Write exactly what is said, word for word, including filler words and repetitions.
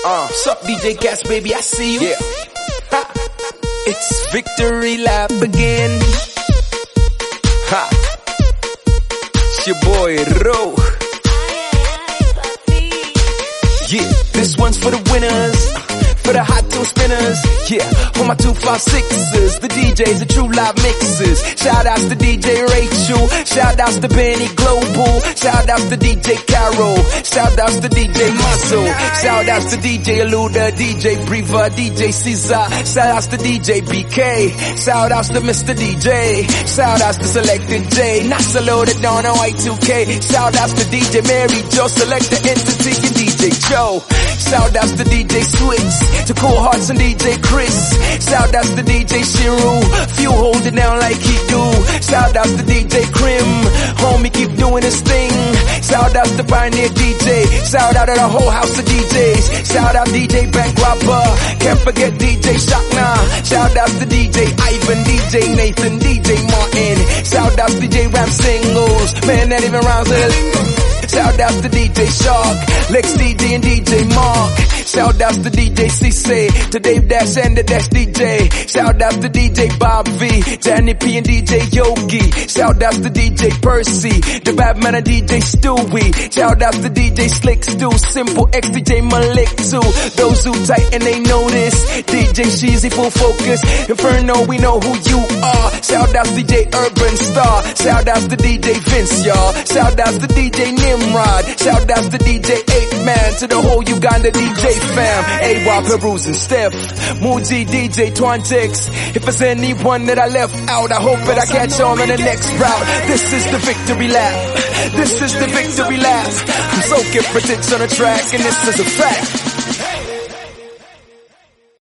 Uh, sup D J Cass, baby, I see you. Yeah. Ha. It's Victory Lap again. Ha. It's your boy Ro. Yeah, this one's for the winners, for the hot two spinners. Yeah, for my two five sixes, the D Js, the true live mixes. Shout outs to D J Rachel, shout outs to Benny Global, shout outs to D J Carol, shout outs to D J Muscle, shout outs to D J Aluda, D J Breva, D J Caesar, shout outs to D J B K, shout outs to Mister D J, shout outs to Selected J, Nasa loaded on a Y two K, shout outs to D J Mary Jo, Selector Entity and D J Joe, shout outs to D J Switch, to Cool Hearts and D J Chris, shout outs to D J Shiru, few hold it down like he do, shout outs to D J Krim, homie keep doing his thing, shout outs to Pioneer D J, shout out to the whole house of D Js, shout out D J Bank Robber, can't forget D J Shockna, shout outs to D J Ivan, D J Nathan, D J Martin, shout outs to D J Ram Singles, man that even rounds with a lingo. Shout outs to D J Shark, Lex D J and D J Mark. Shout outs to D J Cisse, to Dave Dash and the Dash D J. Shout outs to D J Bob V, Danny P and D J Yogi. Shout outs to D J Percy, the Batman and D J Stewie. Shout outs to D J Slick Stu, Simple X, D J Malik too. Those who tight and they know this. D J Sheezy, full focus. Inferno, we know who you are. Shout outs to D J Urban Star. Shout outs to D J Vince, y'all. Shout outs to D J Nimrod. Shout outs to D J eight man, to the whole Uganda D J fam. A Y Perus and Steph, Muji, D J Twantix. If there's anyone that I left out, I hope that I catch on in the next route. This is the Victory Lap. This is the Victory Lap. I'm so gifted on the track, and this is a fact.